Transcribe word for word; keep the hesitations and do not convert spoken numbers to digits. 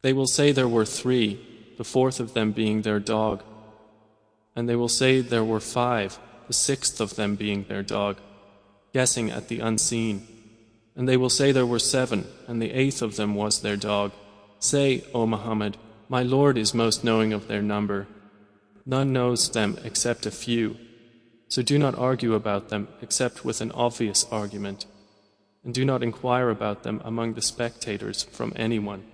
They will say there were three, the fourth of them being their dog. And they will say there were five, the sixth of them being their dog, guessing at the unseen. And they will say there were seven, and the eighth of them was their dog. Say, O Muhammad, my Lord is most knowing of their number. None knows them except a few. So do not argue about them except with an obvious argument, and do not inquire about them among the spectators from anyone.